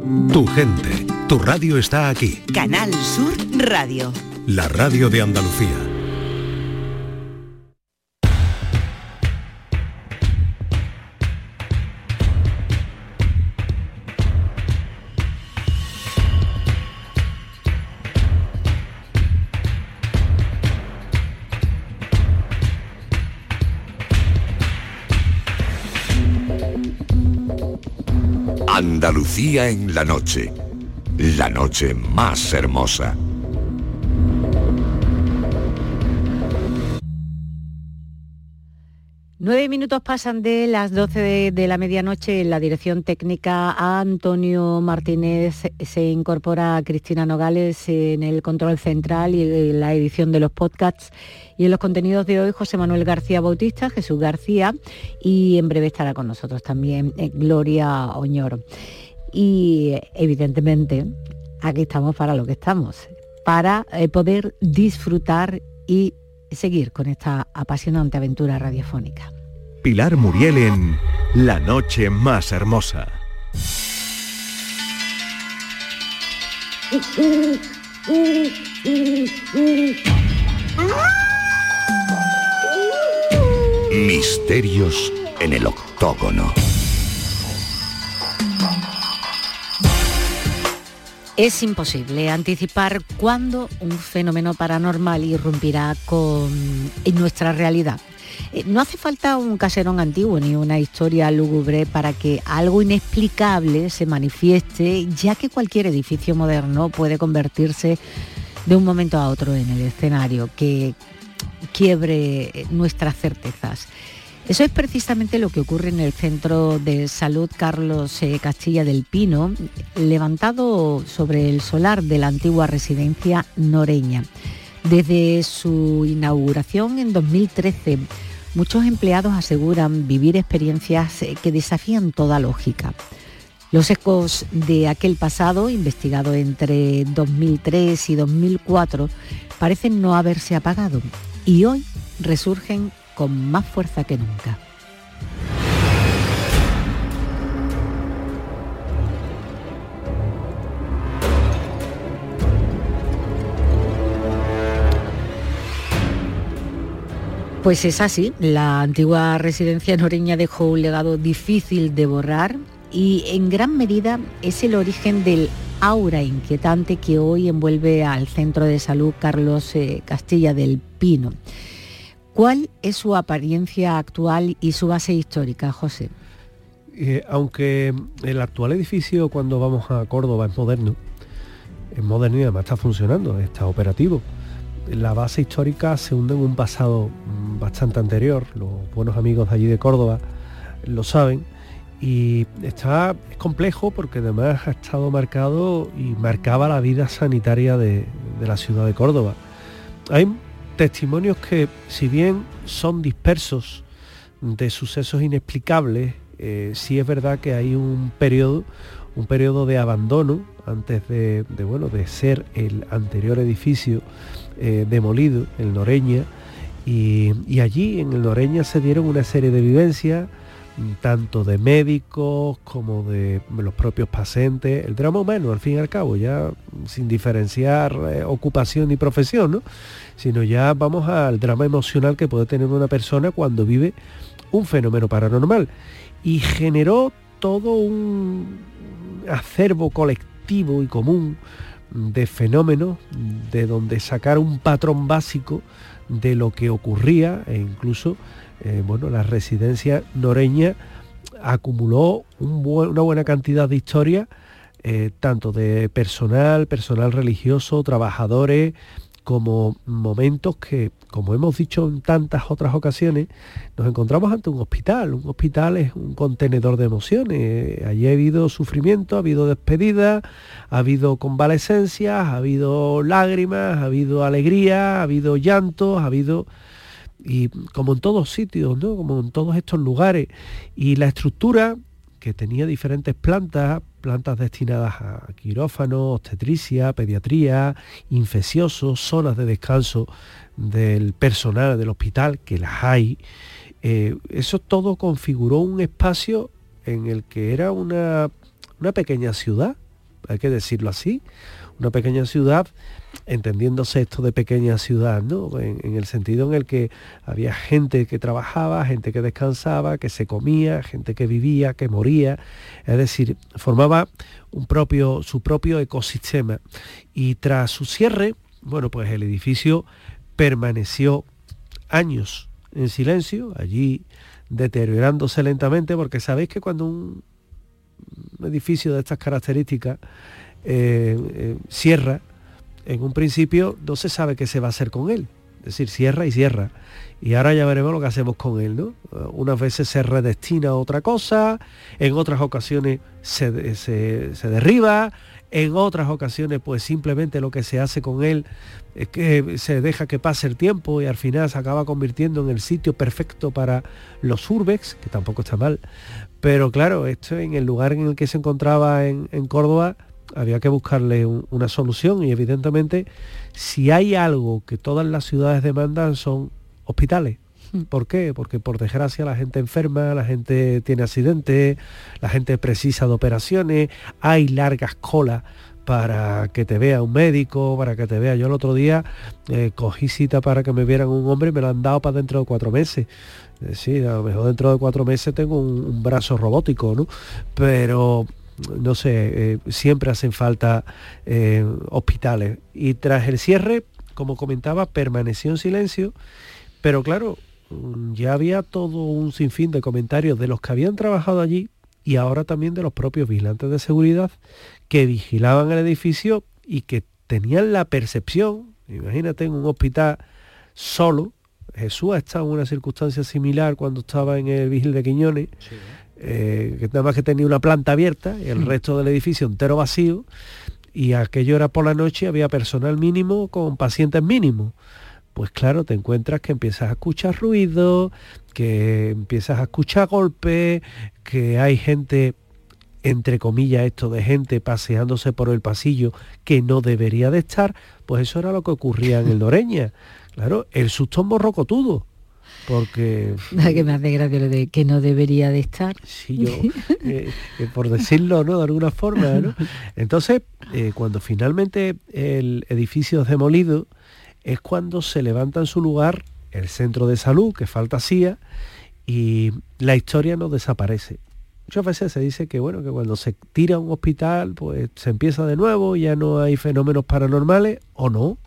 Tu gente, tu radio está aquí. Canal Sur Radio. La radio de Andalucía. Andalucía en la noche más hermosa. Nueve minutos pasan de las 12 de la medianoche. En la dirección técnica a Antonio Martínez, se incorpora Cristina Nogales en el control central y en la edición de los podcasts. Y en los contenidos de hoy, José Manuel García Bautista, Jesús García, y en breve estará con nosotros también Gloria Oñoro. Y evidentemente aquí estamos para lo que estamos, para poder disfrutar y seguir con esta apasionante aventura radiofónica. Pilar Muriel en La noche más hermosa. Misterios en el octógono. Es imposible anticipar cuándo un fenómeno paranormal irrumpirá en nuestra realidad. No hace falta un caserón antiguo ni una historia lúgubre para que algo inexplicable se manifieste, ya que cualquier edificio moderno puede convertirse de un momento a otro en el escenario que quiebre nuestras certezas. Eso es precisamente lo que ocurre en el Centro de Salud Carlos Castilla del Pino, levantado sobre el solar de la antigua residencia noreña. Desde su inauguración en 2013, muchos empleados aseguran vivir experiencias que desafían toda lógica. Los ecos de aquel pasado, investigado entre 2003 y 2004, parecen no haberse apagado y hoy resurgen con más fuerza que nunca. Pues es así, la antigua residencia noreña dejó un legado difícil de borrar y en gran medida es el origen del aura inquietante que hoy envuelve al Centro de Salud Carlos Castilla del Pino. ¿Cuál es su apariencia actual y su base histórica, José? Aunque el actual edificio, cuando vamos a Córdoba, es moderno y además está funcionando, está operativo. La base histórica se hunde en un pasado bastante anterior, los buenos amigos de allí de Córdoba lo saben, y es complejo porque además ha estado marcado y marcaba la vida sanitaria de la ciudad de Córdoba. Hay testimonios que, si bien son dispersos de sucesos inexplicables, sí es verdad que hay un periodo de abandono antes de ser el anterior edificio demolido, el Noreña, y allí en el Noreña se dieron una serie de vivencias, tanto de médicos como de los propios pacientes, el drama humano al fin y al cabo, ya sin diferenciar ocupación ni profesión, ¿no? Sino ya vamos al drama emocional que puede tener una persona cuando vive un fenómeno paranormal, y generó todo un acervo colectivo y común de fenómenos de donde sacar un patrón básico de lo que ocurría, e incluso la residencia noreña acumuló una buena cantidad de historias, tanto de personal religioso, trabajadores, como momentos que, como hemos dicho en tantas otras ocasiones, nos encontramos ante un hospital. Un hospital es un contenedor de emociones. Allí ha habido sufrimiento, ha habido despedida, ha habido convalescencias, ha habido lágrimas, ha habido alegría, ha habido llantos, y como en todos sitios, ¿no? Como en todos estos lugares. Y la estructura, que tenía diferentes plantas destinadas a quirófano, obstetricia, pediatría, infecciosos, zonas de descanso del personal del hospital, que las hay. Eso todo configuró un espacio en el que era una pequeña ciudad, hay que decirlo así, una pequeña ciudad, entendiéndose esto de pequeña ciudad, ¿no? En el sentido en el que había gente que trabajaba, gente que descansaba, que se comía, gente que vivía, que moría, es decir, formaba su propio ecosistema. Y tras su cierre, bueno, pues el edificio permaneció años en silencio, allí deteriorándose lentamente, porque sabéis que cuando un edificio de estas características cierra, en un principio no se sabe qué se va a hacer con él, es decir, cierra y cierra, y ahora ya veremos lo que hacemos con él, ¿no? Unas veces se redestina a otra cosa, en otras ocasiones se derriba, en otras ocasiones pues simplemente lo que se hace con él es que se deja que pase el tiempo y al final se acaba convirtiendo en el sitio perfecto para los urbex, que tampoco está mal, pero claro, esto en el lugar en el que se encontraba en Córdoba había que buscarle una solución, y evidentemente si hay algo que todas las ciudades demandan son hospitales. ¿Por qué? Porque por desgracia la gente enferma, la gente tiene accidentes, la gente precisa de operaciones, hay largas colas para que te vea un médico, para que te vea. Yo el otro día cogí cita para que me vieran un hombre y me lo han dado para dentro de 4 meses. Sí, a lo mejor dentro de 4 meses tengo un brazo robótico, ¿no? Pero no sé, siempre hacen falta hospitales. Y tras el cierre, como comentaba, permaneció en silencio, pero claro, ya había todo un sinfín de comentarios de los que habían trabajado allí y ahora también de los propios vigilantes de seguridad que vigilaban el edificio y que tenían la percepción, imagínate, en un hospital solo. Jesús ha estado en una circunstancia similar cuando estaba en el Vigil de Quiñones, sí, que nada más que tenía una planta abierta y el resto del edificio entero vacío, y aquello era por la noche, había personal mínimo con pacientes mínimos. Pues claro, te encuentras que empiezas a escuchar ruido, que empiezas a escuchar golpes, que hay gente, entre comillas esto de gente paseándose por el pasillo que no debería de estar. Pues eso era lo que ocurría en el Noreña. Claro, el susto es morrocotudo, porque... Que me hace gracia lo de que no debería de estar. Sí, yo, por decirlo, ¿no?, de alguna forma, ¿no? Entonces, cuando finalmente el edificio es demolido, es cuando se levanta en su lugar el centro de salud, que falta hacía, y la historia no desaparece. Muchas veces se dice que, bueno, que cuando se tira un hospital, pues se empieza de nuevo, ya no hay fenómenos paranormales, o no,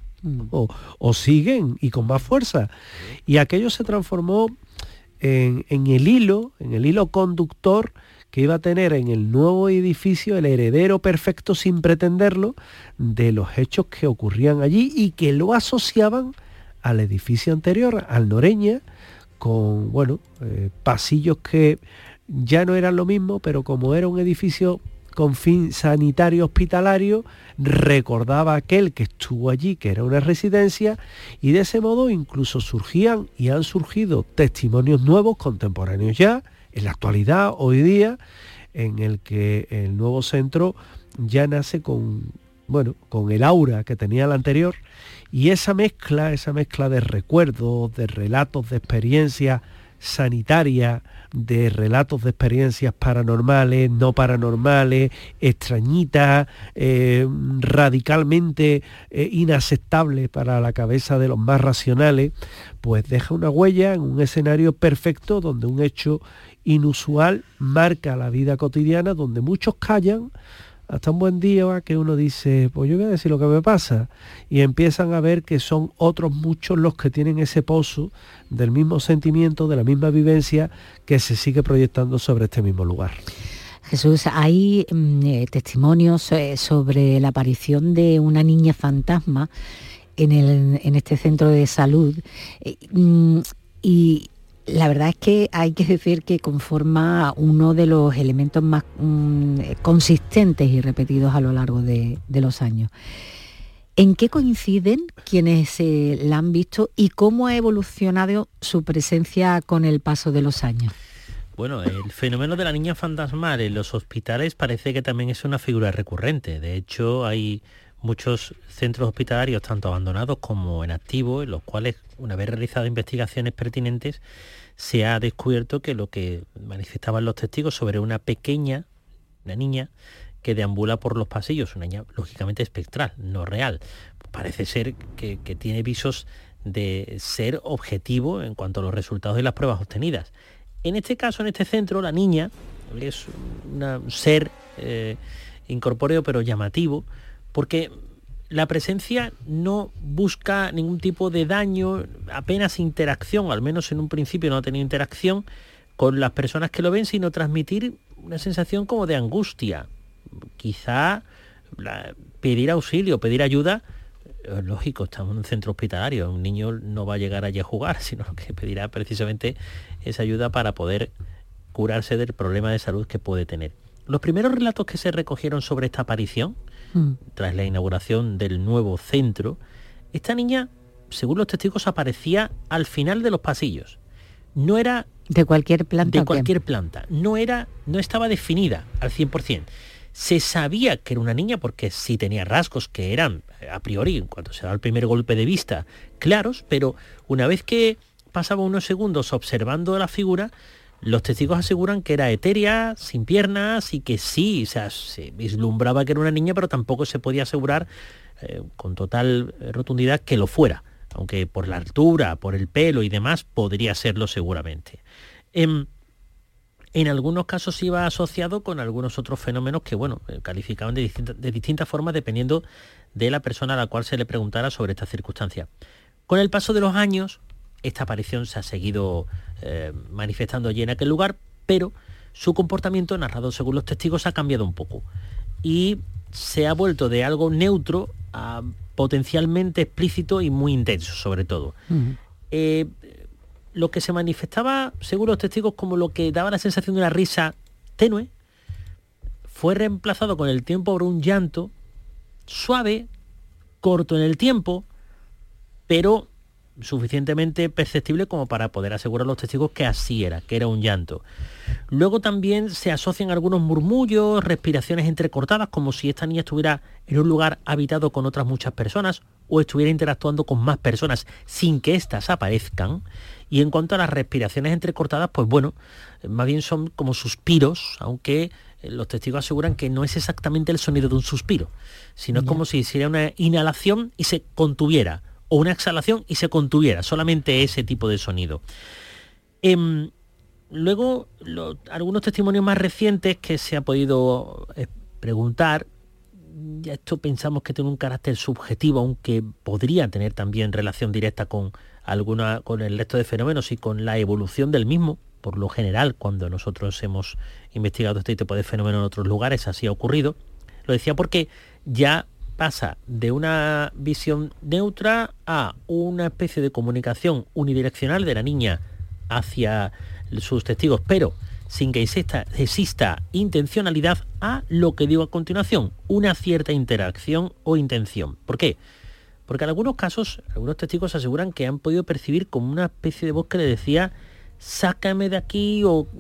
o siguen y con más fuerza. Y aquello se transformó en el hilo conductor que iba a tener en el nuevo edificio el heredero perfecto, sin pretenderlo, de los hechos que ocurrían allí y que lo asociaban al edificio anterior, al Noreña, con, bueno, pasillos que ya no eran lo mismo, pero como era un edificio con fin sanitario hospitalario, recordaba aquel que estuvo allí, que era una residencia, y de ese modo incluso surgían y han surgido testimonios nuevos, contemporáneos ya, en la actualidad, hoy día, en el que el nuevo centro ya nace con el aura que tenía el anterior, y esa mezcla de recuerdos, de relatos de experiencias sanitarias, de relatos de experiencias paranormales, no paranormales, extrañitas, radicalmente inaceptables para la cabeza de los más racionales, pues deja una huella en un escenario perfecto donde un hecho inusual marca la vida cotidiana, donde muchos callan hasta un buen día que uno dice, pues yo voy a decir lo que me pasa, y empiezan a ver que son otros muchos los que tienen ese pozo del mismo sentimiento, de la misma vivencia, que se sigue proyectando sobre este mismo lugar. Jesús, hay testimonios sobre la aparición de una niña fantasma en este centro de salud, y la verdad es que hay que decir que conforma uno de los elementos más consistentes y repetidos a lo largo de los años. ¿En qué coinciden quienes la han visto y cómo ha evolucionado su presencia con el paso de los años? Bueno, el fenómeno de la niña fantasmal en los hospitales parece que también es una figura recurrente. De hecho, hay muchos centros hospitalarios, tanto abandonados como en activo, en los cuales, una vez realizado investigaciones pertinentes, se ha descubierto que lo que manifestaban los testigos sobre una niña, que deambula por los pasillos, una niña lógicamente espectral, no real. Parece ser que tiene visos de ser objetivo en cuanto a los resultados de las pruebas obtenidas. En este caso, en este centro, la niña es un ser incorpóreo pero llamativo, porque la presencia no busca ningún tipo de daño, apenas interacción, al menos en un principio no ha tenido interacción con las personas que lo ven, sino transmitir una sensación como de angustia. Quizá pedir auxilio, pedir ayuda, lógico, estamos en un centro hospitalario, un niño no va a llegar allí a jugar, sino que pedirá precisamente esa ayuda para poder curarse del problema de salud que puede tener. Los primeros relatos que se recogieron sobre esta aparición, tras la inauguración del nuevo centro, esta niña, según los testigos, aparecía al final de los pasillos. No era ¿de cualquier planta? De cualquier planta. No estaba definida al 100%. Se sabía que era una niña porque sí tenía rasgos que eran, a priori, en cuanto se da el primer golpe de vista, claros, pero una vez que pasaba unos segundos observando la figura, los testigos aseguran que era etérea, sin piernas y que sí, o sea, se vislumbraba que era una niña, pero tampoco se podía asegurar con total rotundidad que lo fuera, aunque por la altura, por el pelo y demás podría serlo seguramente. En algunos casos iba asociado con algunos otros fenómenos que, bueno, calificaban de distintas formas dependiendo de la persona a la cual se le preguntara sobre esta circunstancia. Con el paso de los años, esta aparición se ha seguido manifestando allí en aquel lugar, pero su comportamiento, narrado según los testigos, ha cambiado un poco y se ha vuelto de algo neutro a potencialmente explícito y muy intenso, sobre todo. Lo que se manifestaba, según los testigos, como lo que daba la sensación de una risa tenue, fue reemplazado con el tiempo por un llanto suave, corto en el tiempo, pero suficientemente perceptible como para poder asegurar a los testigos que así era, que era un llanto. Luego también se asocian algunos murmullos, respiraciones entrecortadas, como si esta niña estuviera en un lugar habitado con otras muchas personas o estuviera interactuando con más personas sin que éstas aparezcan. Y en cuanto a las respiraciones entrecortadas, pues bueno, más bien son como suspiros, aunque los testigos aseguran que no es exactamente el sonido de un suspiro, sino es como si hiciera una inhalación y se contuviera, o una exhalación y se contuviera, solamente ese tipo de sonido. Luego, algunos testimonios más recientes que se ha podido preguntar, ya esto pensamos que tiene un carácter subjetivo, aunque podría tener también relación directa con el resto de fenómenos y con la evolución del mismo. Por lo general, cuando nosotros hemos investigado este tipo de fenómenos en otros lugares, así ha ocurrido. Lo decía porque ya pasa de una visión neutra a una especie de comunicación unidireccional de la niña hacia sus testigos, pero sin que exista intencionalidad, a lo que digo a continuación, una cierta interacción o intención. ¿Por qué? Porque en algunos casos, algunos testigos aseguran que han podido percibir como una especie de voz que le decía sácame de aquí, o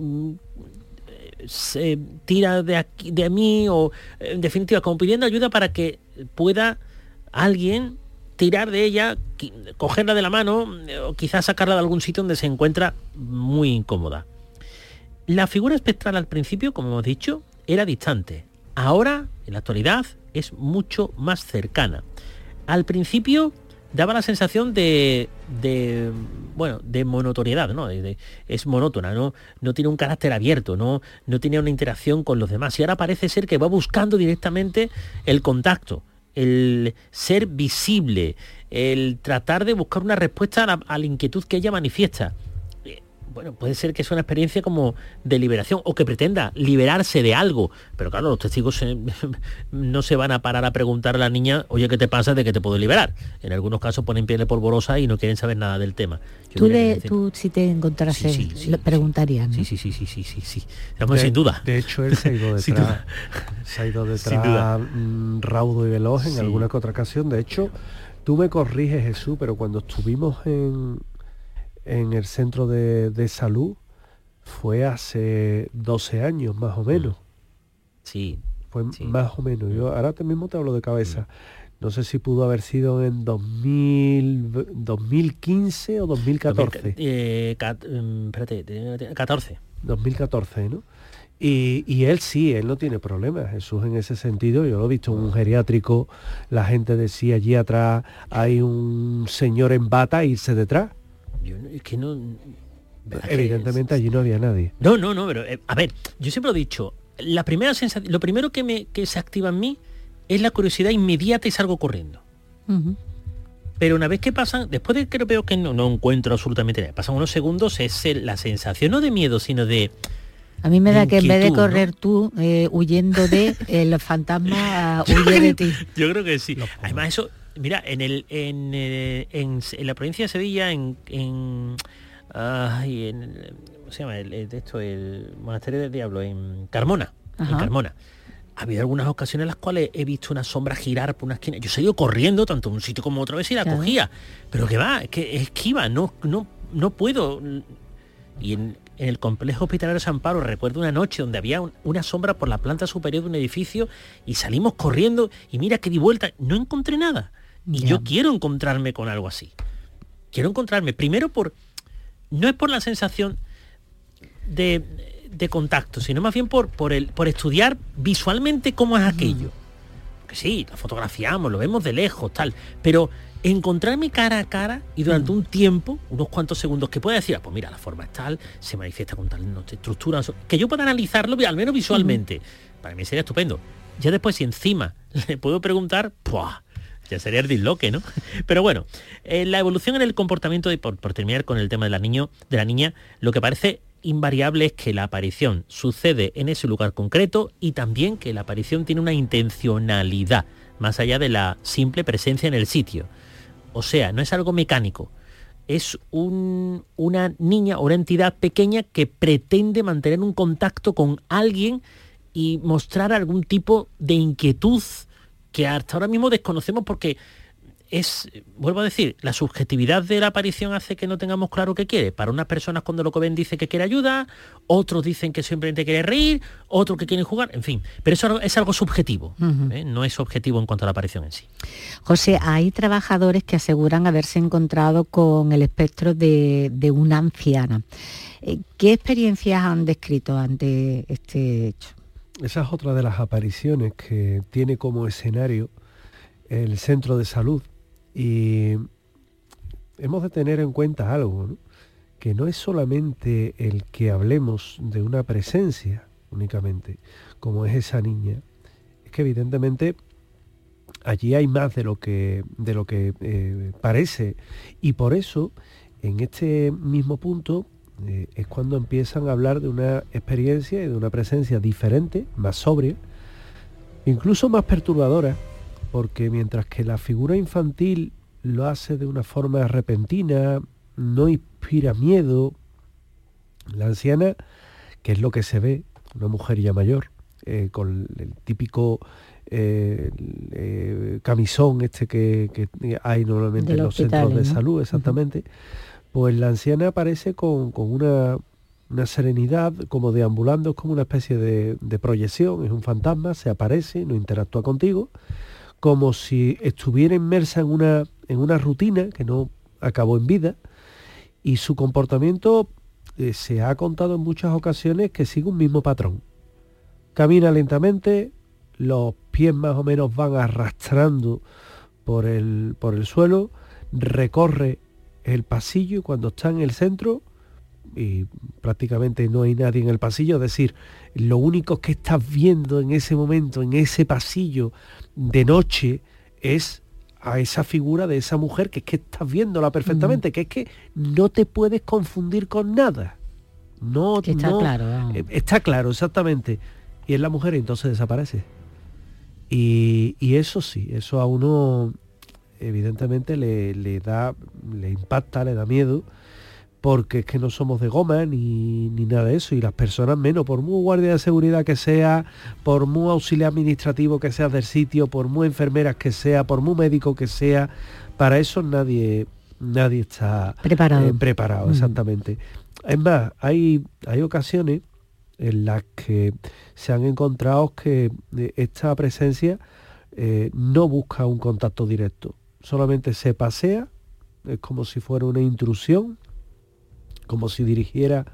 tira de mí, o en definitiva como pidiendo ayuda para que pueda alguien tirar de ella, cogerla de la mano o quizás sacarla de algún sitio donde se encuentra muy incómoda. La figura espectral al principio, como hemos dicho, era distante. Ahora, en la actualidad, es mucho más cercana. Al principio daba la sensación de monotoriedad, ¿no? Es monótona, no tiene un carácter abierto, no tiene una interacción con los demás. Y ahora parece ser que va buscando directamente el contacto, el ser visible, el tratar de buscar una respuesta a la inquietud que ella manifiesta. Bueno, puede ser que sea una experiencia como de liberación o que pretenda liberarse de algo, pero claro, los testigos no se van a parar a preguntar a la niña, oye, ¿qué te pasa? ¿De qué te puedo liberar? En algunos casos ponen piel polvorosa y no quieren saber nada del tema. Tú si te encontrases, sí, preguntarías, ¿no? Sí. Vamos, sin duda. De hecho, él se ha ido detrás raudo y veloz en alguna que otra ocasión. De hecho, tú me corriges, Jesús, pero cuando estuvimos en el centro de salud fue hace 12 años más o menos. Sí. Más o menos. Yo ahora mismo te hablo de cabeza. No sé si pudo haber sido en 2015 o 2014. 14. 2014, ¿no? Y él sí, él no tiene problemas. Jesús en ese sentido, yo lo he visto en un geriátrico, la gente decía allí atrás hay un señor en bata, irse detrás. Es que no... Evidentemente allí no había nadie. No, pero a ver, yo siempre lo he dicho, la primera sensación, lo primero que se activa en mí es la curiosidad inmediata y salgo corriendo. Ujú. Pero una vez que pasan, después de que veo que no encuentro absolutamente nada, pasan unos segundos, es la sensación no de miedo, sino de... A mí me da que en vez de inquietud, correr ¿no? tú huyendo de los fantasmas, huye de ti. Yo creo que sí. Además eso, mira, en la provincia de Sevilla, ¿cómo se llama? El monasterio del diablo, en Carmona. Ajá. En Carmona. Ha habido algunas ocasiones en las cuales he visto una sombra girar por una esquina. Yo he ido corriendo tanto en un sitio como otra vez y la Claro. cogía. Pero que va, es que esquiva, no puedo. Y en el complejo hospitalario San Pablo recuerdo una noche donde había una sombra por la planta superior de un edificio y salimos corriendo y mira que di vuelta, no encontré nada. Y Ya. yo quiero encontrarme con algo así. Quiero encontrarme, primero no es por la sensación de contacto, sino más bien por estudiar visualmente cómo es aquello. Que sí, lo fotografiamos, lo vemos de lejos, tal, pero encontrarme cara a cara y durante un tiempo, unos cuantos segundos, que pueda decir, pues mira, la forma es tal, se manifiesta con tal estructura, que yo pueda analizarlo al menos visualmente, para mí sería estupendo. Ya después, si encima le puedo preguntar, ¡puah!, ya sería el disloque, ¿no? Pero bueno, la evolución en el comportamiento, por terminar con el tema de la niña, lo que parece invariable es que la aparición sucede en ese lugar concreto y también que la aparición tiene una intencionalidad, más allá de la simple presencia en el sitio. O sea, no es algo mecánico, es una niña o una entidad pequeña que pretende mantener un contacto con alguien y mostrar algún tipo de inquietud que hasta ahora mismo desconocemos porque vuelvo a decir, la subjetividad de la aparición hace que no tengamos claro qué quiere. Para unas personas cuando lo ven dice que quiere ayuda, otros dicen que simplemente quiere reír, otros que quieren jugar, en fin. Pero eso es algo subjetivo, no es objetivo en cuanto a la aparición en sí. José, hay trabajadores que aseguran haberse encontrado con el espectro de una anciana. ¿Qué experiencias han descrito ante este hecho? Esa es otra de las apariciones que tiene como escenario el centro de salud. Y hemos de tener en cuenta algo, ¿no? Que no es solamente el que hablemos de una presencia únicamente, como es esa niña. Es que evidentemente allí hay más de lo que parece. Y por eso, en este mismo punto, es cuando empiezan a hablar de una experiencia y de una presencia diferente, más sobria, incluso más perturbadora, porque mientras que la figura infantil lo hace de una forma repentina, no inspira miedo, la anciana, que es lo que se ve, una mujer ya mayor, con el típico camisón que hay normalmente en los centros de salud, exactamente, pues la anciana aparece con una serenidad, como deambulando, es como una especie de proyección, es un fantasma, se aparece, no interactúa contigo, como si estuviera inmersa en una rutina que no acabó en vida, y su comportamiento se ha contado en muchas ocasiones que sigue un mismo patrón. Camina lentamente, los pies más o menos van arrastrando por el suelo, recorre el pasillo y cuando está en el centro, y prácticamente no hay nadie en el pasillo, es decir, lo único que estás viendo en ese momento, en ese pasillo de noche, es a esa figura de esa mujer, que es que estás viéndola perfectamente, que es que no te puedes confundir con nada. Claro. Está claro, exactamente. Y es la mujer y entonces desaparece. Y eso sí, eso a uno evidentemente le impacta, le da miedo, porque es que no somos de goma ni nada de eso, y las personas menos, por muy guardia de seguridad que sea, por muy auxiliar administrativo que sea del sitio, por muy enfermeras que sea, por muy médico que sea, para eso nadie está preparado, exactamente. Es más, hay ocasiones en las que se han encontrado que esta presencia no busca un contacto directo, solamente se pasea, es como si fuera una intrusión, como si dirigiera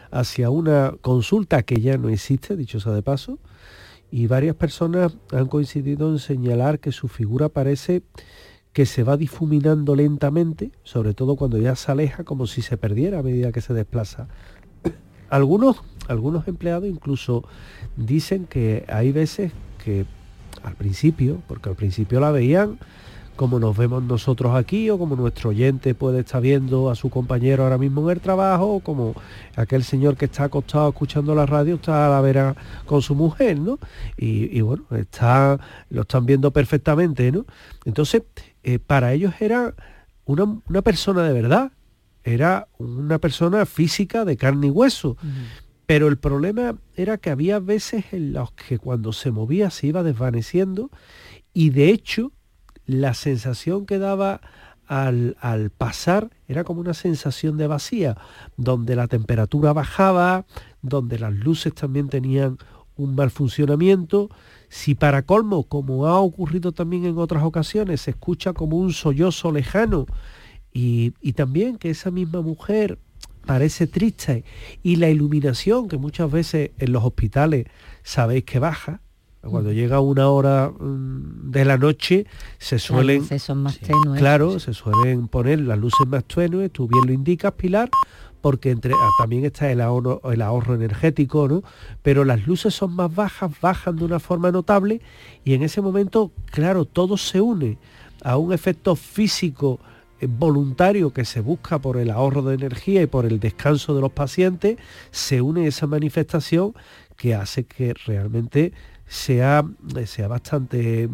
hacia una consulta que ya no existe, dicho sea de paso, y varias personas han coincidido en señalar que su figura parece que se va difuminando lentamente, sobre todo cuando ya se aleja, como si se perdiera a medida que se desplaza. Algunos empleados incluso dicen que hay veces que al principio, porque al principio la veían como nos vemos nosotros aquí, o como nuestro oyente puede estar viendo a su compañero ahora mismo en el trabajo, o como aquel señor que está acostado escuchando la radio está a la vera con su mujer, ¿no? Y bueno, lo están viendo perfectamente, ¿no? Entonces, para ellos era una persona de verdad, era una persona física de carne y hueso. Pero el problema era que había veces en los que cuando se movía se iba desvaneciendo, y de hecho la sensación que daba al pasar era como una sensación de vacía, donde la temperatura bajaba, donde las luces también tenían un mal funcionamiento. Si para colmo, como ha ocurrido también en otras ocasiones, se escucha como un sollozo lejano, y también que esa misma mujer parece triste, y la iluminación, que muchas veces en los hospitales sabéis que baja, cuando llega una hora de la noche se suelen, las luces son más tenues. Claro, se suelen poner las luces más tenues, tú bien lo indicas, Pilar, porque también está el ahorro energético, ¿no? Pero las luces son más bajas, bajan de una forma notable, y en ese momento, claro, todo se une a un efecto físico voluntario que se busca por el ahorro de energía y por el descanso de los pacientes. Se une esa manifestación que hace que realmente sea bastante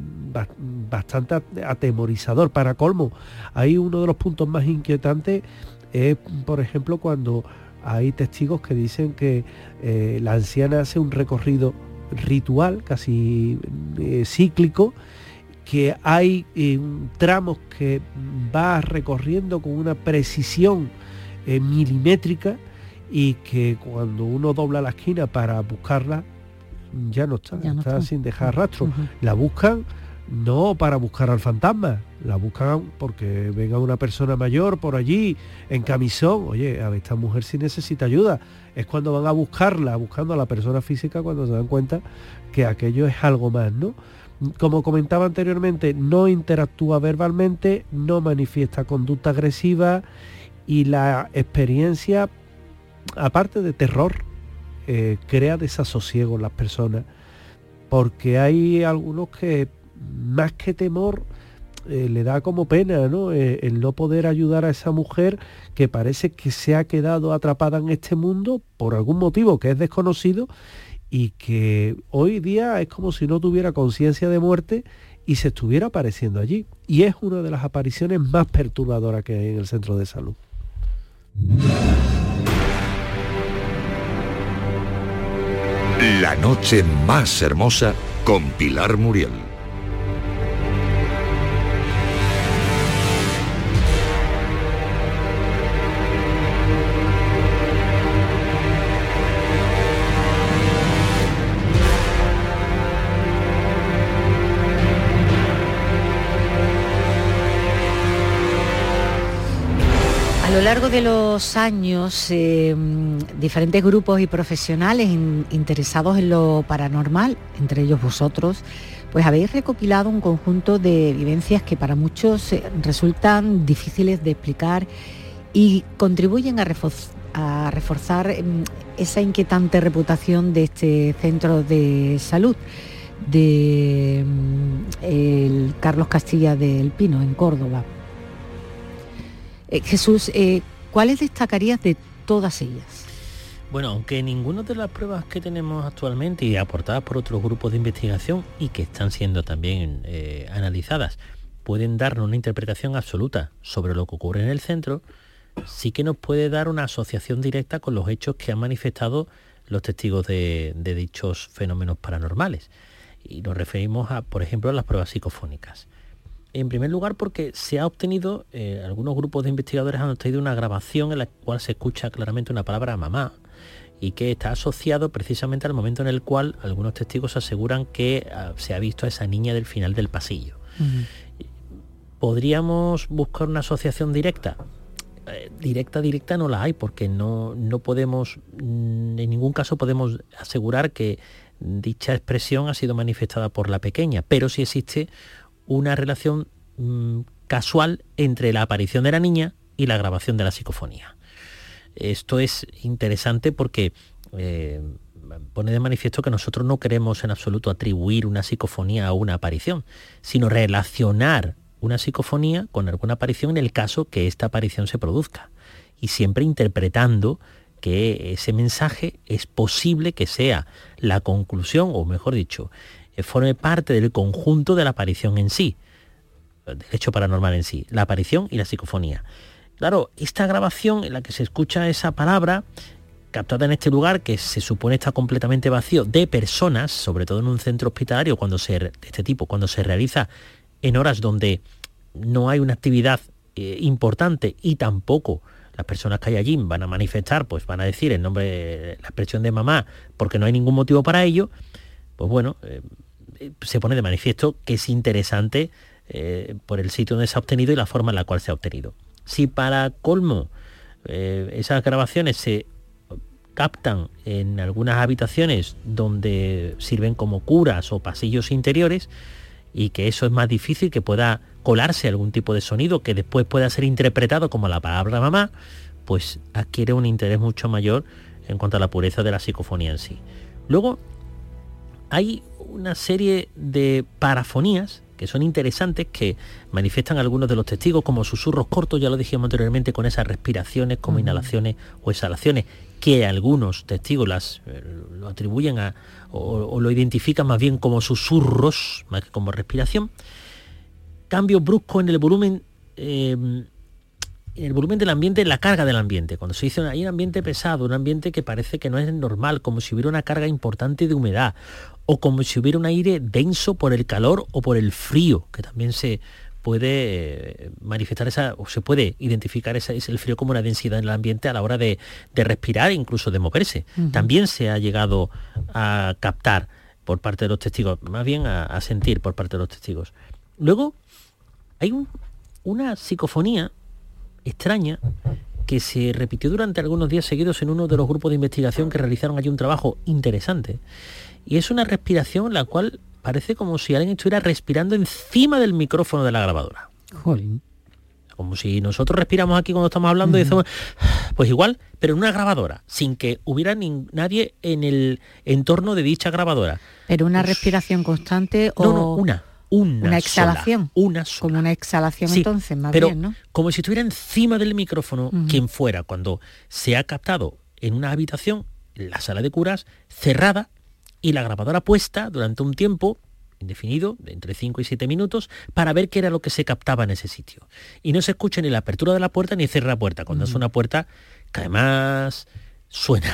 atemorizador. Para colmo, hay uno de los puntos más inquietantes, es, por ejemplo, cuando hay testigos que dicen que la anciana hace un recorrido ritual, casi cíclico, que hay tramos que va recorriendo con una precisión milimétrica, y que cuando uno dobla la esquina para buscarla, ya no está sin dejar rastro. La buscan no para buscar al fantasma, la buscan porque venga una persona mayor por allí en camisón. Oye, a ver, esta mujer sí necesita ayuda. Es cuando van a buscarla, buscando a la persona física, cuando se dan cuenta que aquello es algo más, ¿no? Como comentaba anteriormente, no interactúa verbalmente, no manifiesta conducta agresiva, y la experiencia, aparte de terror, crea desasosiego en las personas, porque hay algunos que más que temor le da como pena, ¿no? El no poder ayudar a esa mujer que parece que se ha quedado atrapada en este mundo por algún motivo que es desconocido, y que hoy día es como si no tuviera conciencia de muerte y se estuviera apareciendo allí. Y es una de las apariciones más perturbadoras que hay en el centro de salud. La noche más hermosa con Pilar Muriel. A lo largo de los años, diferentes grupos y profesionales interesados en lo paranormal, entre ellos vosotros, pues habéis recopilado un conjunto de vivencias que para muchos resultan difíciles de explicar y contribuyen a reforzar esa inquietante reputación de este centro de salud, de el Carlos Castilla del Pino, en Córdoba. Jesús, ¿cuáles destacarías de todas ellas? Bueno, aunque ninguna de las pruebas que tenemos actualmente y aportadas por otros grupos de investigación y que están siendo también analizadas pueden darnos una interpretación absoluta sobre lo que ocurre en el centro, sí que nos puede dar una asociación directa con los hechos que han manifestado los testigos de dichos fenómenos paranormales. Y nos referimos a, por ejemplo, a las pruebas psicofónicas. En primer lugar, porque se ha obtenido, algunos grupos de investigadores han obtenido una grabación en la cual se escucha claramente una palabra mamá, y que está asociado precisamente al momento en el cual algunos testigos aseguran que se ha visto a esa niña del final del pasillo. ¿Podríamos buscar una asociación directa? directa no la hay, porque no podemos, en ningún caso podemos asegurar que dicha expresión ha sido manifestada por la pequeña, pero sí existe una relación casual entre la aparición de la niña y la grabación de la psicofonía. Esto es interesante porque pone de manifiesto que nosotros no queremos en absoluto atribuir una psicofonía a una aparición, sino relacionar una psicofonía con alguna aparición en el caso que esta aparición se produzca, y siempre interpretando que ese mensaje es posible que sea la conclusión, o mejor dicho, forme parte del conjunto de la aparición en sí, del hecho paranormal en sí, la aparición y la psicofonía. Claro, esta grabación en la que se escucha esa palabra captada en este lugar que se supone está completamente vacío de personas, sobre todo en un centro hospitalario cuando se realiza en horas donde no hay una actividad importante, y tampoco las personas que hay allí van a manifestar, pues van a decir el nombre, la expresión de mamá, porque no hay ningún motivo para ello, pues bueno, se pone de manifiesto que es interesante por el sitio donde se ha obtenido y la forma en la cual se ha obtenido. Si para colmo esas grabaciones se captan en algunas habitaciones donde sirven como curas o pasillos interiores, y que eso es más difícil, que pueda colarse algún tipo de sonido que después pueda ser interpretado como la palabra mamá, pues adquiere un interés mucho mayor en cuanto a la pureza de la psicofonía en sí. Luego hay una serie de parafonías que son interesantes, que manifiestan algunos de los testigos como susurros cortos, ya lo dijimos anteriormente, con esas respiraciones como inhalaciones o exhalaciones, que algunos testigos lo atribuyen o lo identifican más bien como susurros, más que como respiración. Cambios bruscos en el volumen del ambiente, en la carga del ambiente. Cuando se dice hay un ambiente pesado, un ambiente que parece que no es normal, como si hubiera una carga importante de humedad, o como si hubiera un aire denso por el calor o por el frío, que también se puede manifestar o se puede identificar el frío como una densidad en el ambiente a la hora de respirar, incluso de moverse. Uh-huh. También se ha llegado a captar por parte de los testigos, más bien a sentir por parte de los testigos. Luego hay una psicofonía extraña que se repitió durante algunos días seguidos en uno de los grupos de investigación que realizaron allí un trabajo interesante, y es una respiración en la cual parece como si alguien estuviera respirando encima del micrófono de la grabadora. Jolín. Como si nosotros respiramos aquí cuando estamos hablando, y decimos, pues igual, pero en una grabadora, sin que hubiera nadie en el entorno de dicha grabadora. ¿Pero una respiración constante o...? No, una exhalación? Una sola. Como una exhalación, sí, entonces, más pero bien, ¿no? Como si estuviera encima del micrófono, quien fuera, cuando se ha captado en una habitación, la sala de curas, cerrada, y la grabadora puesta durante un tiempo indefinido, de entre 5 y 7 minutos, para ver qué era lo que se captaba en ese sitio. Y no se escucha ni la apertura de la puerta ni el cierre de la puerta, cuando es una puerta que además suena.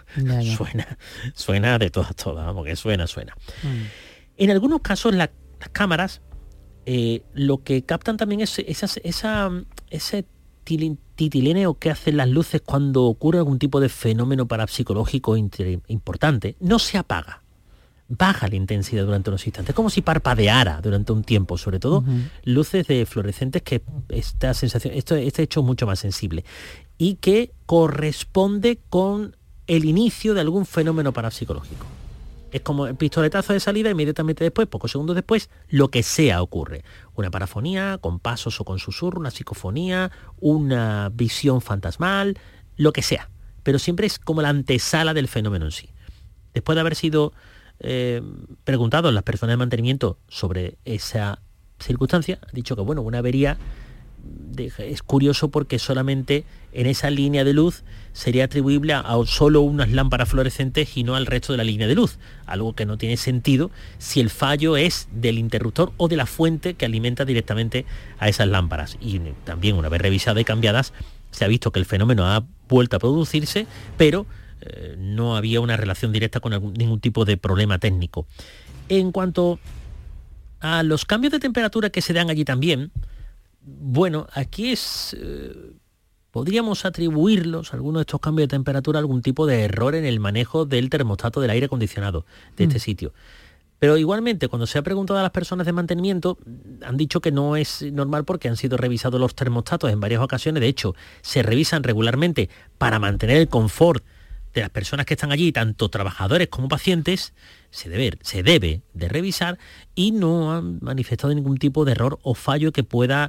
Suena de todas, vamos, que suena. En algunos casos las cámaras lo que captan también es ese titilineo que hacen las luces cuando ocurre algún tipo de fenómeno parapsicológico importante. No se apaga, baja la intensidad durante unos instantes, como si parpadeara durante un tiempo, sobre todo luces de fluorescentes, que esta sensación, este hecho es mucho más sensible y que corresponde con el inicio de algún fenómeno parapsicológico. Es como el pistoletazo de salida, inmediatamente después, pocos segundos después, lo que sea ocurre. Una parafonía, con pasos o con susurro, una psicofonía, una visión fantasmal, lo que sea. Pero siempre es como la antesala del fenómeno en sí. Después de haber sido preguntado a las personas de mantenimiento sobre esa circunstancia, ha dicho que bueno, una avería es curioso porque solamente en esa línea de luz sería atribuible a solo unas lámparas fluorescentes y no al resto de la línea de luz, algo que no tiene sentido si el fallo es del interruptor o de la fuente que alimenta directamente a esas lámparas. Y también, una vez revisadas y cambiadas, se ha visto que el fenómeno ha vuelto a producirse, pero no había una relación directa con ningún tipo de problema técnico. En cuanto a los cambios de temperatura que se dan allí también, bueno, aquí podríamos atribuirlos, algunos de estos cambios de temperatura, a algún tipo de error en el manejo del termostato del aire acondicionado de este sitio. Pero igualmente, cuando se ha preguntado a las personas de mantenimiento, han dicho que no es normal porque han sido revisados los termostatos en varias ocasiones. De hecho, se revisan regularmente para mantener el confort de las personas que están allí, tanto trabajadores como pacientes. Se debe de revisar, y no han manifestado ningún tipo de error o fallo que pueda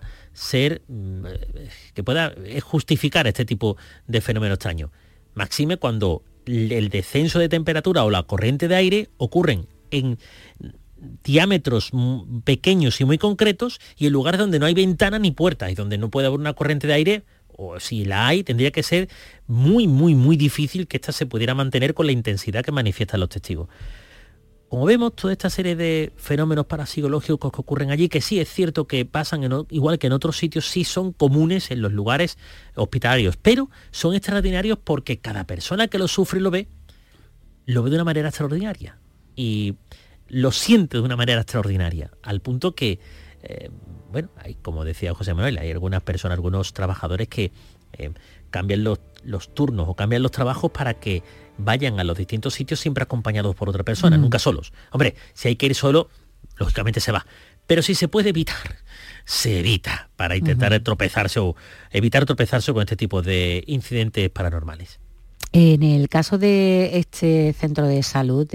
justificar este tipo de fenómeno extraño. Máxime cuando el descenso de temperatura o la corriente de aire ocurren en diámetros pequeños y muy concretos, y en lugares donde no hay ventana ni puertas y donde no puede haber una corriente de aire, o si la hay, tendría que ser muy, muy, muy difícil que ésta se pudiera mantener con la intensidad que manifiestan los testigos. Como vemos, toda esta serie de fenómenos parapsicológicos que ocurren allí, que sí es cierto que pasan igual que en otros sitios, sí son comunes en los lugares hospitalarios, pero son extraordinarios porque cada persona que lo sufre y lo ve de una manera extraordinaria y lo siente de una manera extraordinaria, al punto que, hay, como decía José Manuel, hay algunas personas, algunos trabajadores que cambian los turnos o cambian los trabajos para que vayan a los distintos sitios siempre acompañados por otra persona, nunca solos. Hombre, si hay que ir solo, lógicamente se va. Pero si se puede evitar, se evita, para intentar tropezarse o evitar tropezarse con este tipo de incidentes paranormales. En el caso de este centro de salud,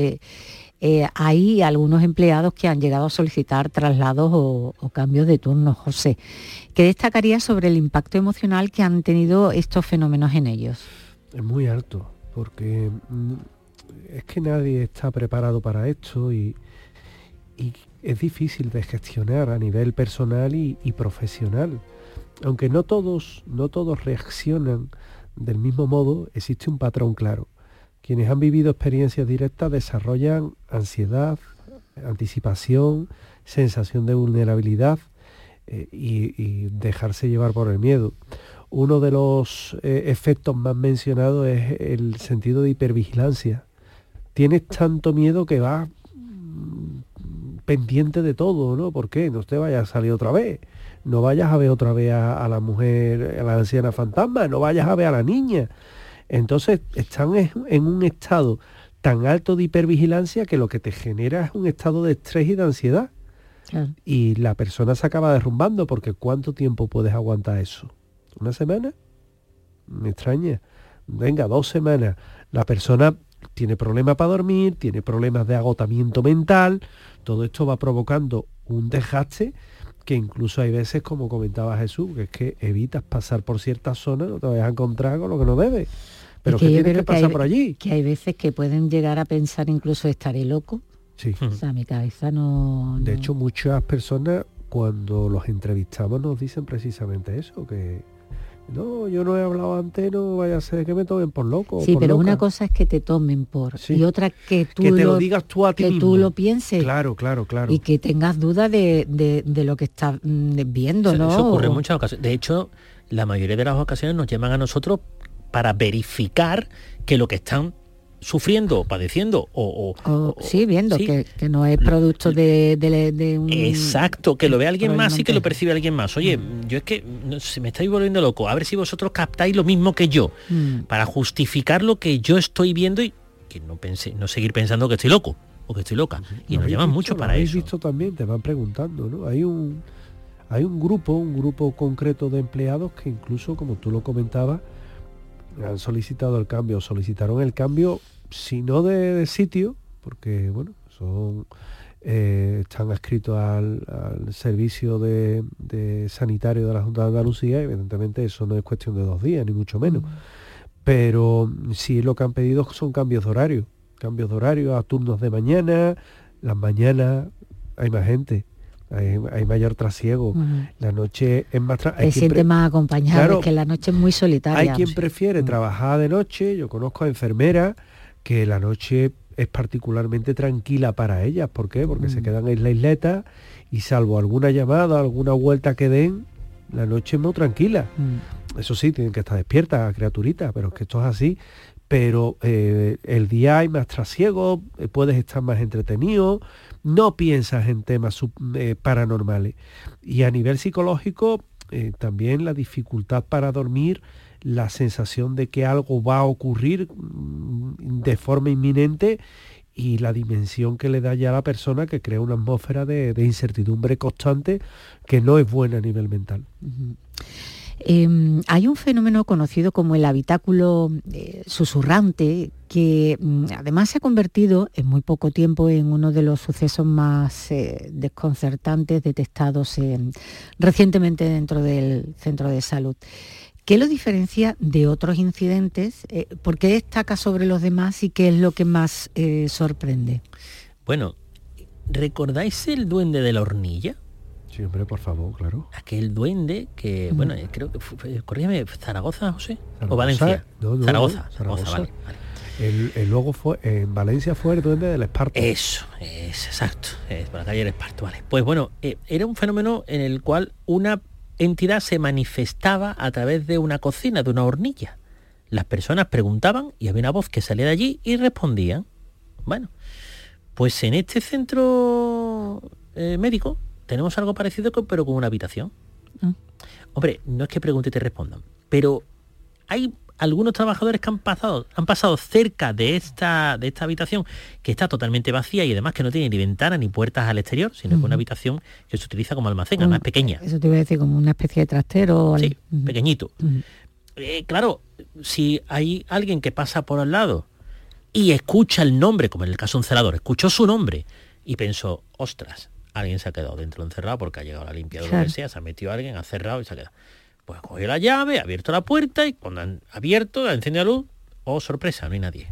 hay algunos empleados que han llegado a solicitar traslados o cambios de turno. José, ¿qué destacaría sobre el impacto emocional que han tenido estos fenómenos en ellos? Es muy alto, porque es que nadie está preparado para esto y es difícil de gestionar a nivel personal y profesional. Aunque no todos reaccionan del mismo modo, existe un patrón claro. Quienes han vivido experiencias directas desarrollan ansiedad, anticipación, sensación de vulnerabilidad y dejarse llevar por el miedo. Uno de los efectos más mencionados es el sentido de hipervigilancia. Tienes tanto miedo que vas pendiente de todo, ¿no? ¿Por qué? No te vayas a salir otra vez. No vayas a ver otra vez a la mujer, a la anciana fantasma, no vayas a ver a la niña. Entonces están en un estado tan alto de hipervigilancia que lo que te genera es un estado de estrés y de ansiedad. Claro. Y la persona se acaba derrumbando, porque ¿cuánto tiempo puedes aguantar eso? ¿Una semana? Me extraña. Venga, 2 semanas. La persona tiene problemas para dormir, tiene problemas de agotamiento mental. Todo esto va provocando un desgaste que incluso hay veces, como comentaba Jesús, que es que evitas pasar por ciertas zonas, no te vayas a encontrar con lo que no debes. Pero que tienes que pasar por allí. Que hay veces que pueden llegar a pensar incluso estaré loco. Sí. O sea, mi cabeza no... De hecho, muchas personas cuando los entrevistamos nos dicen precisamente eso, que no, yo no he hablado antes, no vaya a ser que me tomen por loco. Sí, por pero loca. una cosa es que te tomen por... Sí. Y otra que tú que te lo digas tú a ti mismo. tú lo pienses. Claro. Y que tengas duda de lo que estás viendo, ¿no? Eso ocurre en muchas ocasiones. De hecho, la mayoría de las ocasiones nos llaman a nosotros para verificar que lo que están sufriendo o padeciendo viendo sí, que no es producto de un... Exacto, que lo ve alguien más y que lo percibe alguien más. Oye, yo es que se me estáis volviendo loco, a ver si vosotros captáis lo mismo que yo, para justificar lo que yo estoy viendo y que no seguir pensando que estoy loco o que estoy loca. Y nos llaman mucho para eso. Visto también, te van preguntando, ¿no? Hay un grupo concreto de empleados que incluso, como tú lo comentabas, han solicitado el cambio, solicitaron el cambio, si no de sitio, porque bueno, están adscritos al servicio de sanitario de la Junta de Andalucía, y evidentemente eso no es cuestión de 2 días, ni mucho menos. Pero sí lo que han pedido son cambios de horario a turnos de mañana. Las mañanas hay más gente. Hay mayor trasiego. La noche es más... Te sientes más acompañado, claro, es que la noche es muy solitaria. Hay quien prefiere trabajar de noche. Yo conozco a enfermeras que la noche es particularmente tranquila para ellas. ¿Por qué? Porque se quedan en la isleta y salvo alguna llamada, alguna vuelta que den, la noche es muy tranquila. Eso sí, tienen que estar despiertas, criaturitas, pero es que esto es así. Pero el día hay más trasiego, puedes estar más entretenido, no piensas en temas paranormales. Y a nivel psicológico, también la dificultad para dormir, la sensación de que algo va a ocurrir de forma inminente y la dimensión que le da ya a la persona, que crea una atmósfera de incertidumbre constante que no es buena a nivel mental. Hay un fenómeno conocido como el habitáculo susurrante, que además se ha convertido en muy poco tiempo en uno de los sucesos más desconcertantes detectados recientemente dentro del centro de salud. ¿Qué lo diferencia de otros incidentes? ¿Por qué destaca sobre los demás y qué es lo que más sorprende? Bueno, ¿recordáis el duende de la hornilla? Sí, hombre, por favor, claro. Aquel duende que, bueno, creo que corrígame, ¿Zaragoza, José? ¿Zaragoza? ¿O Valencia? No, Zaragoza, Zaragoza. vale. Luego fue, en Valencia fue el duende del Esparto. Eso, es exacto, es por la calle del Esparto, vale. Pues bueno, era un fenómeno en el cual una entidad se manifestaba a través de una cocina, de una hornilla. Las personas preguntaban y había una voz que salía de allí y respondían. Bueno, pues en este centro médico tenemos algo parecido, pero con una habitación. Hombre, no es que pregunte y te respondan, pero hay algunos trabajadores que han pasado cerca de esta habitación, que está totalmente vacía y además que no tiene ni ventana ni puertas al exterior, sino que una habitación que se utiliza como almacén, además pequeña. Eso te iba a decir, como una especie de trastero. Sí, pequeñito. Claro, si hay alguien que pasa por al lado y escucha el nombre, como en el caso de un celador, escuchó su nombre y pensó, ostras, alguien se ha quedado dentro encerrado porque ha llegado la limpiadora o lo que sea, se ha metido alguien, ha cerrado y se ha quedado. Pues cogió la llave, ha abierto la puerta y cuando han abierto, ha encendido la luz, oh, sorpresa, no hay nadie.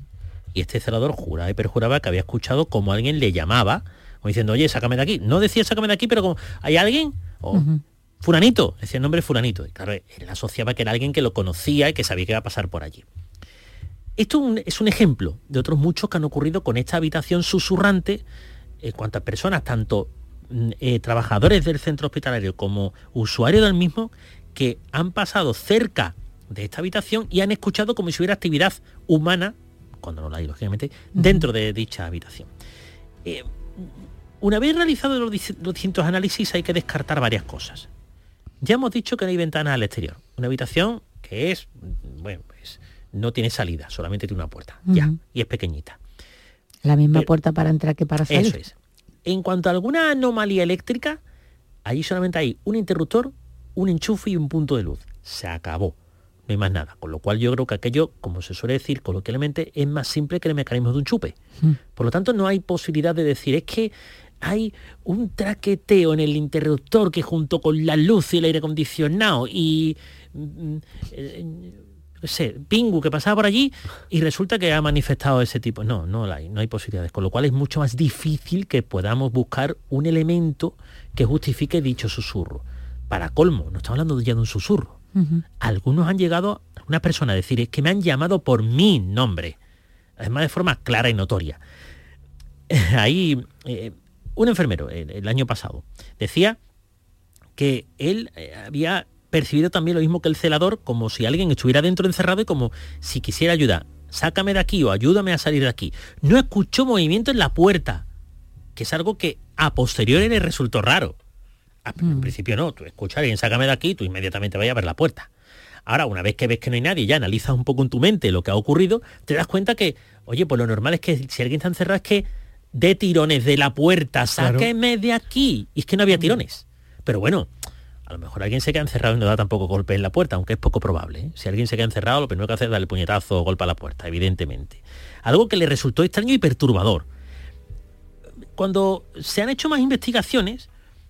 Y este celador juraba y perjuraba que había escuchado como alguien le llamaba, como diciendo, oye, sácame de aquí. No decía sácame de aquí, pero como, ¿hay alguien? O fulanito, decía el nombre fulanito. Y claro, él asociaba que era alguien que lo conocía y que sabía que iba a pasar por allí. Esto es un ejemplo de otros muchos que han ocurrido con esta habitación susurrante. Cuántas personas, tanto trabajadores del centro hospitalario como usuarios del mismo, que han pasado cerca de esta habitación y han escuchado como si hubiera actividad humana, cuando no la hay, lógicamente, dentro de dicha habitación. Una vez realizados los distintos análisis, hay que descartar varias cosas. Ya hemos dicho que no hay ventanas al exterior. Una habitación que es, bueno, pues no tiene salida, solamente tiene una puerta, ya, y es pequeñita. La misma puerta para entrar que para salir. Eso es. En cuanto a alguna anomalía eléctrica, allí solamente hay un interruptor, un enchufe y un punto de luz. Se acabó. No hay más nada. Con lo cual yo creo que aquello, como se suele decir coloquialmente, es más simple que el mecanismo de un chupe. Por lo tanto, no hay posibilidad de decir, es que hay un traqueteo en el interruptor que junto con la luz y el aire acondicionado y... Pingu que pasaba por allí y resulta que ha manifestado ese tipo. No hay posibilidades, con lo cual es mucho más difícil que podamos buscar un elemento que justifique dicho susurro. Para colmo, no estamos hablando ya de un susurro. Algunos han llegado, una persona a decir, es que me han llamado por mi nombre, además de forma clara y notoria. Ahí un enfermero el año pasado decía que él había percibido también lo mismo que el celador, como si alguien estuviera dentro encerrado y como si quisiera ayudar. Sácame de aquí o ayúdame a salir de aquí. No escuchó movimiento en la puerta, que es algo que a posteriori le resultó raro. En principio no, tú escuchas a alguien, sácame de aquí, tú inmediatamente vayas a ver la puerta. Ahora, una vez que ves que no hay nadie, ya analizas un poco en tu mente lo que ha ocurrido, te das cuenta que, oye, pues lo normal es que si alguien está encerrado es que dé tirones de la puerta, sáqueme de aquí. Y es que no había tirones. Pero bueno, a lo mejor alguien se queda encerrado y no da tampoco golpe en la puerta, aunque es poco probable, ¿eh? Si alguien se queda encerrado, lo primero que hace es darle puñetazo o golpe a la puerta, evidentemente. Algo que le resultó extraño y perturbador. Cuando se han hecho más investigaciones,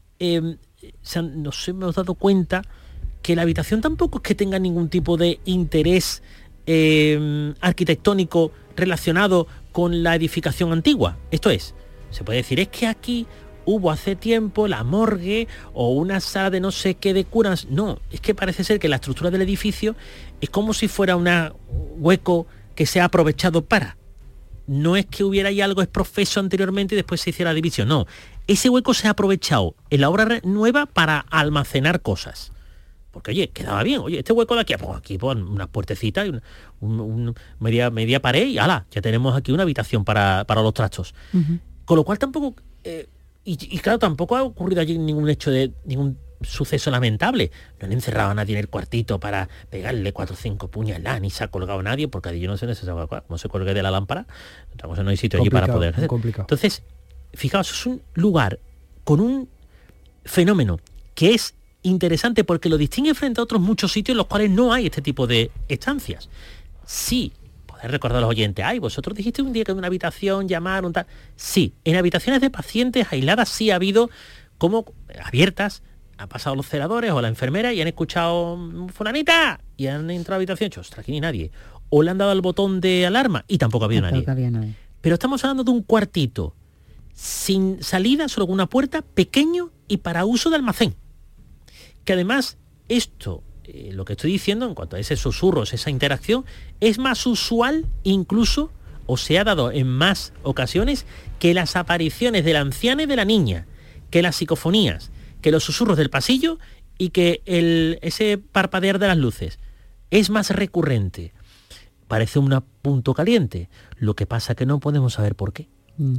nos hemos dado cuenta que la habitación tampoco es que tenga ningún tipo de interés arquitectónico relacionado con la edificación antigua. Esto es, se puede decir, es que aquí hubo hace tiempo la morgue o una sala de no sé qué de curas. No, es que parece ser que la estructura del edificio es como si fuera un hueco que se ha aprovechado para. No es que hubiera ahí algo exprofeso anteriormente y después se hiciera la división. No, ese hueco se ha aprovechado en la obra nueva para almacenar cosas. Porque, oye, quedaba bien. Oye, este hueco de aquí, pues aquí pues, una puertecita y media pared y ¡hala! Ya tenemos aquí una habitación para los trastos. Con lo cual tampoco... Y claro, tampoco ha ocurrido allí ningún hecho de ningún suceso lamentable. No han encerrado a nadie en el cuartito para pegarle 4 o 5 puñaladas, ni se ha colgado a nadde, porque yo no sé cómo se colgue de la lámpara. Otra cosa, no hay sitio allí para poder hacer. Complicado. Entonces, fijaos, es un lugar con un fenómeno que es interesante porque lo distingue frente a otros muchos sitios en los cuales no hay este tipo de estancias. Sí, podéis recordar a los oyentes, vosotros dijiste un día que en una habitación llamaron tal. Sí, en habitaciones de pacientes aisladas sí ha habido como abiertas, han pasado los celadores o la enfermera y han escuchado fulanita y han entrado a la habitación, ostras, aquí ni nadie. O le han dado al botón de alarma y tampoco ha habido nadie. Pero estamos hablando de un cuartito sin salida, solo con una puerta, pequeño y para uso de almacén. Que además esto, lo que estoy diciendo en cuanto a ese susurros, esa interacción, es más usual incluso, o se ha dado en más ocasiones, que las apariciones de la anciana y de la niña, que las psicofonías, que los susurros del pasillo y que ese parpadear de las luces. Es más recurrente. Parece un punto caliente. Lo que pasa que no podemos saber por qué.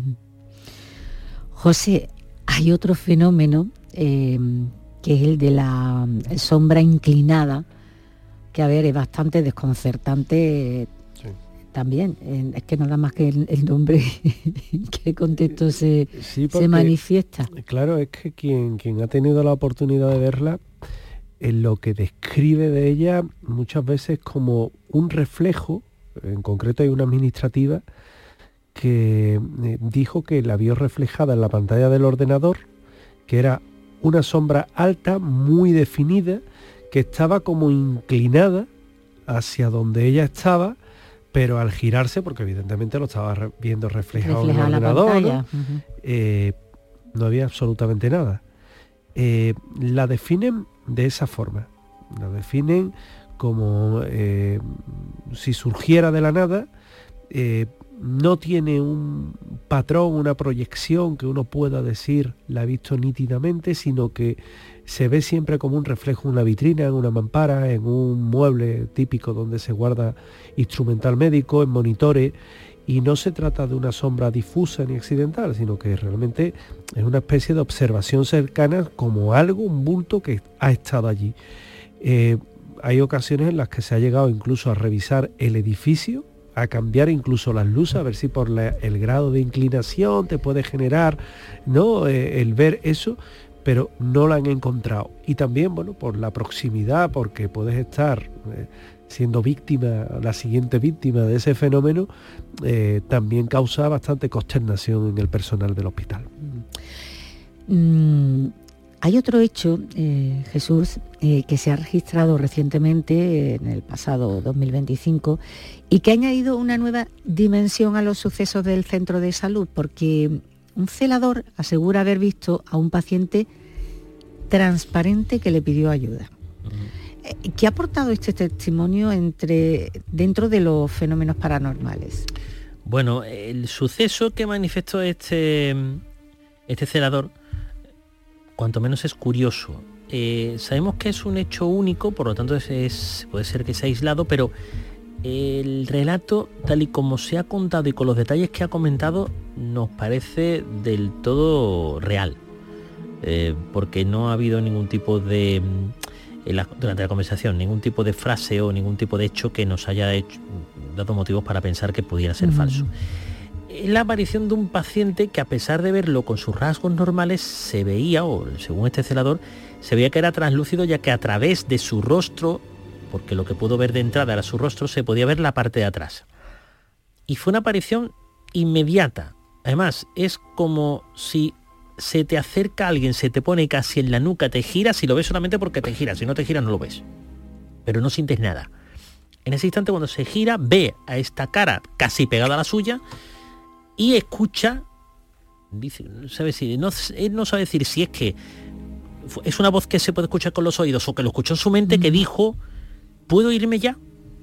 José, hay otro fenómeno que es el de la sombra inclinada, que a ver, es bastante desconcertante. Sí. También. Es que no da más que el nombre, en qué contexto se manifiesta. Claro, es que quien ha tenido la oportunidad de verla, lo que describe de ella muchas veces como un reflejo. En concreto hay una administrativa que dijo que la vio reflejada en la pantalla del ordenador, que era una sombra alta, muy definida, que estaba como inclinada hacia donde ella estaba, pero al girarse, porque evidentemente lo estaba viendo reflejado en el ordenador, ¿no? No había absolutamente nada. La definen de esa forma, la definen como si surgiera de la nada, no tiene un patrón, una proyección que uno pueda decir la ha visto nítidamente, sino que se ve siempre como un reflejo en una vitrina, en una mampara, en un mueble típico donde se guarda instrumental médico, en monitores, y no se trata de una sombra difusa ni accidental, sino que realmente es una especie de observación cercana como algo, un bulto que ha estado allí. Hay ocasiones en las que se ha llegado incluso a revisar el edificio, a cambiar incluso las luces, a ver si por el grado de inclinación te puede generar, ¿no?, el ver eso, pero no la han encontrado. Y también, bueno, por la proximidad, porque puedes estar siendo víctima, la siguiente víctima de ese fenómeno, también causa bastante consternación en el personal del hospital. Hay otro hecho, Jesús, que se ha registrado recientemente, en el pasado 2025, y que ha añadido una nueva dimensión a los sucesos del centro de salud, porque un celador asegura haber visto a un paciente transparente que le pidió ayuda. ¿Qué ha aportado este testimonio dentro de los fenómenos paranormales? Bueno, el suceso que manifestó este celador, cuanto menos es curioso. Sabemos que es un hecho único, por lo tanto puede ser que sea aislado, pero el relato, tal y como se ha contado y con los detalles que ha comentado, nos parece del todo real, porque no ha habido ningún tipo de, durante la conversación, ningún tipo de frase o ningún tipo de hecho que nos haya dado motivos para pensar que pudiera ser falso. Es la aparición de un paciente que, a pesar de verlo con sus rasgos normales, se veía, o según este celador, se veía que era translúcido, ya que a través de su rostro, porque lo que pudo ver de entrada era su rostro, se podía ver la parte de atrás. Y fue una aparición inmediata. Además, es como si se te acerca alguien, se te pone casi en la nuca, te giras y lo ves solamente porque te giras. Si no te giras, no lo ves. Pero no sientes nada. En ese instante, cuando se gira, ve a esta cara casi pegada a la suya y escucha, dice, no sabe decir si es que es una voz que se puede escuchar con los oídos o que lo escuchó en su mente, que dijo: ¿puedo irme ya?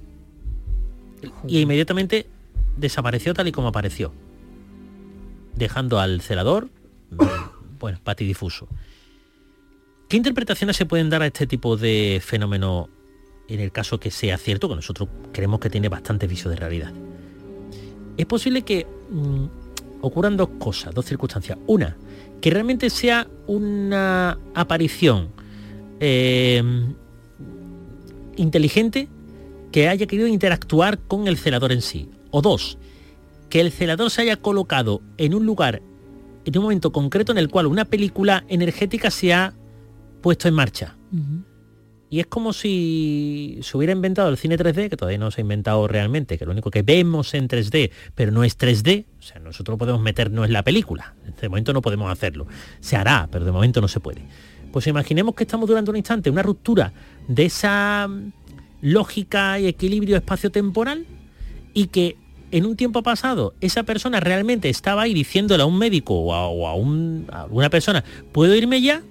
Y inmediatamente desapareció tal y como apareció, dejando al celador, bueno, patidifuso. ¿Qué interpretaciones se pueden dar a este tipo de fenómeno en el caso que sea cierto, que nosotros creemos que tiene bastante viso de realidad? Es posible que ocurran dos cosas, dos circunstancias. Una, que realmente sea una aparición inteligente que haya querido interactuar con el celador en sí. O 2, que el celador se haya colocado en un lugar, en un momento concreto en el cual una película energética se ha puesto en marcha. Y es como si se hubiera inventado el cine 3D, que todavía no se ha inventado realmente, que lo único que vemos en 3D, pero no es 3D, o sea, nosotros podemos meternos en la película. De momento no podemos hacerlo. Se hará, pero de momento no se puede. Pues imaginemos que estamos durante un instante, una ruptura de esa lógica y equilibrio espacio-temporal, y que en un tiempo pasado esa persona realmente estaba ahí diciéndole a un médico o a una persona, ¿puedo irme ya?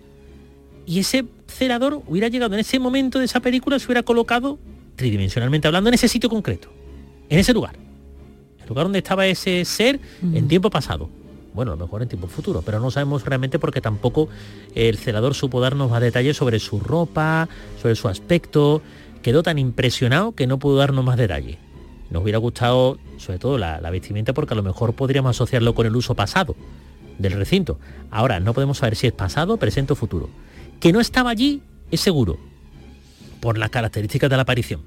Y ese celador hubiera llegado en ese momento de esa película, se hubiera colocado, tridimensionalmente hablando, en ese sitio concreto, en ese lugar. El lugar donde estaba ese ser en tiempo pasado. Bueno, a lo mejor en tiempo futuro, pero no sabemos realmente porque tampoco el celador supo darnos más detalles sobre su ropa, sobre su aspecto. Quedó tan impresionado que no pudo darnos más detalles. Nos hubiera gustado, sobre todo, la vestimenta, porque a lo mejor podríamos asociarlo con el uso pasado del recinto. Ahora, no podemos saber si es pasado, presente o futuro. Que no estaba allí es seguro, por las características de la aparición.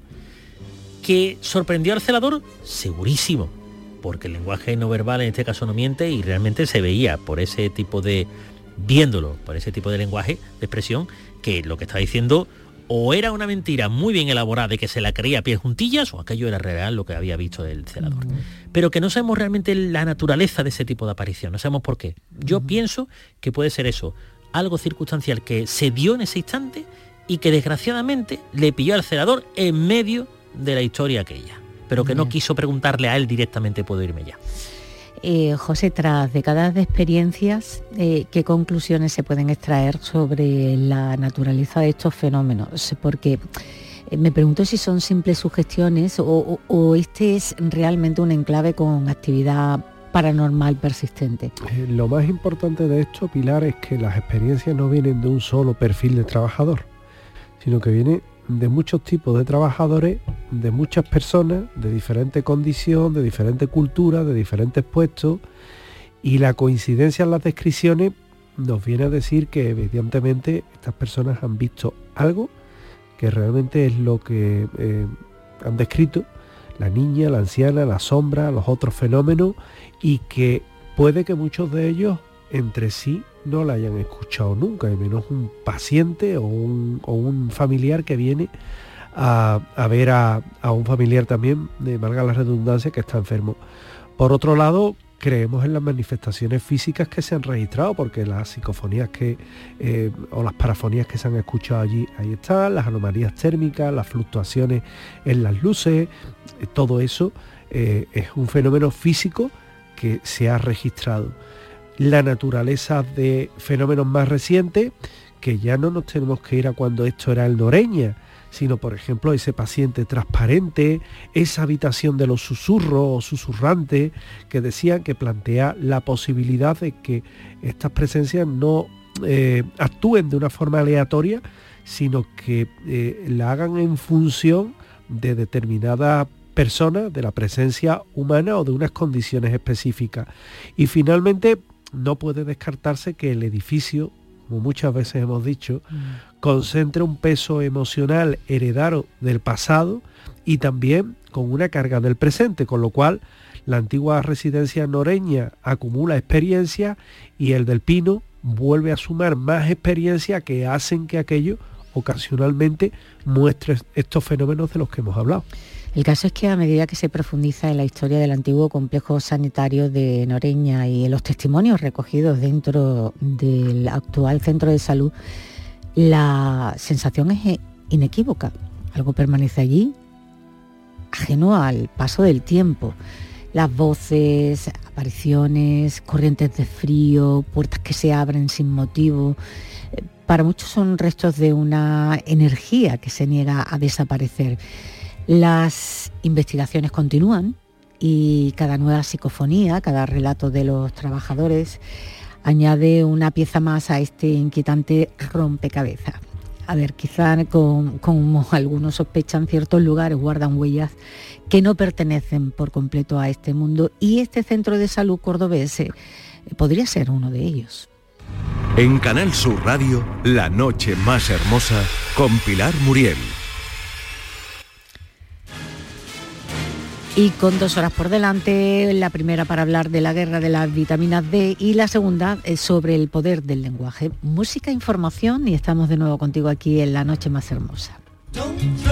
Que sorprendió al celador, segurísimo, porque el lenguaje no verbal en este caso no miente, y realmente se veía por ese tipo de, viéndolo, por ese tipo de lenguaje, de expresión, que lo que estaba diciendo o era una mentira muy bien elaborada y que se la creía a pies juntillas, o aquello era real lo que había visto del celador. Pero que no sabemos realmente la naturaleza de ese tipo de aparición, no sabemos por qué. Yo pienso que puede ser eso, algo circunstancial que se dio en ese instante y que desgraciadamente le pilló al celador en medio de la historia aquella, pero que no quiso preguntarle a él directamente, ¿puedo irme ya? José, tras décadas de experiencias, ¿qué conclusiones se pueden extraer sobre la naturaleza de estos fenómenos? Porque me pregunto si son simples sugestiones o este es realmente un enclave con actividad paranormal persistente. Lo más importante de esto, Pilar, es que las experiencias no vienen de un solo perfil de trabajador, sino que vienen de muchos tipos de trabajadores, de muchas personas, de diferente condición, de diferente cultura, de diferentes puestos, y la coincidencia en las descripciones nos viene a decir que evidentemente estas personas han visto algo que realmente es lo que han descrito, la niña, la anciana, la sombra, los otros fenómenos, y que puede que muchos de ellos entre sí no la hayan escuchado nunca, y menos un paciente o un familiar que viene a ver a un familiar también, valga la redundancia, que está enfermo. Por otro lado, creemos en las manifestaciones físicas que se han registrado, porque las psicofonías o las parafonías que se han escuchado allí, ahí están, las anomalías térmicas, las fluctuaciones en las luces, todo eso es un fenómeno físico que se ha registrado. La naturaleza de fenómenos más recientes, que ya no nos tenemos que ir a cuando esto era el Noreña, sino por ejemplo ese paciente transparente, esa habitación de los susurros o susurrantes, que decían que plantea la posibilidad de que estas presencias no actúen de una forma aleatoria, sino que la hagan en función de determinadas personas, de la presencia humana o de unas condiciones específicas. Y finalmente no puede descartarse que el edificio, como muchas veces hemos dicho, concentra un peso emocional heredado del pasado y también con una carga del presente, con lo cual la antigua residencia noreña acumula experiencia y el del Pino vuelve a sumar más experiencia que hacen que aquello ocasionalmente muestre estos fenómenos de los que hemos hablado. El caso es que a medida que se profundiza en la historia del antiguo complejo sanitario de Noreña y en los testimonios recogidos dentro del actual centro de salud, la sensación es inequívoca. Algo permanece allí, ajeno al paso del tiempo. Las voces, apariciones, corrientes de frío, puertas que se abren sin motivo. Para muchos son restos de una energía que se niega a desaparecer. Las investigaciones continúan y cada nueva psicofonía, cada relato de los trabajadores añade una pieza más a este inquietante rompecabezas. A ver, quizá como algunos sospechan, ciertos lugares guardan huellas que no pertenecen por completo a este mundo, y este centro de salud cordobés podría ser uno de ellos. En Canal Sur Radio, La noche más hermosa con Pilar Muriel. Y con 2 horas por delante, la primera para hablar de la guerra de las vitaminas D y la segunda sobre el poder del lenguaje. Música, información y estamos de nuevo contigo aquí en La noche más hermosa.